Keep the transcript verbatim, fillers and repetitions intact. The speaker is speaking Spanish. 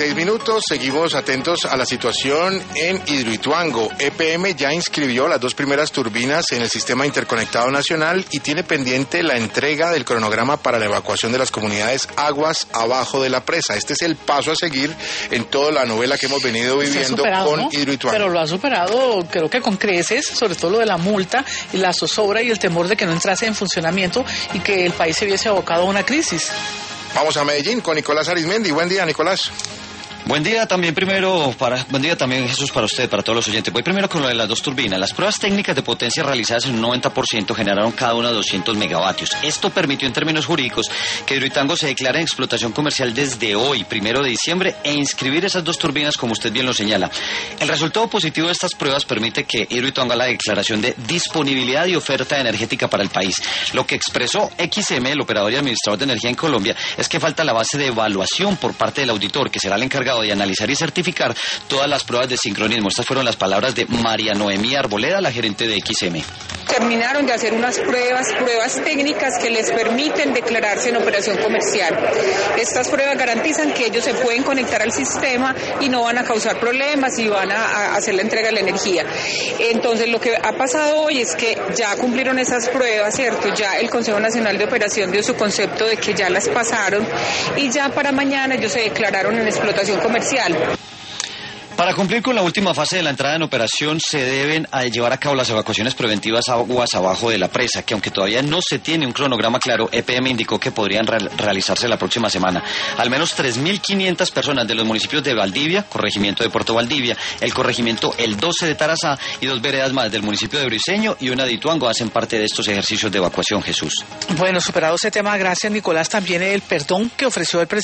seis minutos. Seguimos atentos a la situación en Hidroituango. E P M ya inscribió las dos primeras turbinas en el Sistema Interconectado Nacional y tiene pendiente la entrega del cronograma para la evacuación de las comunidades aguas abajo de la presa. Este es el paso a seguir en toda la novela que hemos venido viviendo superado, con ¿no? Hidroituango. Pero lo ha superado, creo que con creces, sobre todo lo de la multa y la zozobra y el temor de que no entrase en funcionamiento y que el país se viese abocado a una crisis. Vamos a Medellín con Nicolás Arismendi. Buen día, Nicolás. Buen día también primero para buen día también Jesús para usted, para todos los oyentes. Voy primero con lo de las dos turbinas. Las pruebas técnicas de potencia realizadas en un noventa por ciento generaron cada una doscientos megavatios. Esto permitió en términos jurídicos que Hidroituango se declare en explotación comercial desde hoy, primero de diciembre, e inscribir esas dos turbinas como usted bien lo señala. El resultado positivo de estas pruebas permite que Hidroituango haga la declaración de disponibilidad y oferta energética para el país. Lo que expresó X M, el operador y administrador de energía en Colombia, es que falta la base de evaluación por parte del auditor, que será el encargado de analizar y certificar todas las pruebas de sincronismo. Estas fueron las palabras de María Noemí Arboleda, la gerente de X M. Terminaron de hacer unas pruebas, pruebas técnicas que les permiten declararse en operación comercial. Estas pruebas garantizan que ellos se pueden conectar al sistema y no van a causar problemas y van a, a hacer la entrega de la energía. Entonces, lo que ha pasado hoy es que ya cumplieron esas pruebas, ¿cierto? Ya el Consejo Nacional de Operación dio su concepto de que ya las pasaron y ya para mañana ellos se declararon en explotación comercial. Para cumplir con la última fase de la entrada en operación se deben a llevar a cabo las evacuaciones preventivas aguas abajo de la presa, que aunque todavía no se tiene un cronograma claro, E P M indicó que podrían re realizarse la próxima semana. Al menos tres mil quinientas personas de los municipios de Valdivia, corregimiento de Puerto Valdivia, el corregimiento El doce de Tarazá y dos veredas más del municipio de Briceño y una de Ituango hacen parte de estos ejercicios de evacuación, Jesús. Bueno, superado ese tema, gracias Nicolás, también el perdón que ofreció el presidente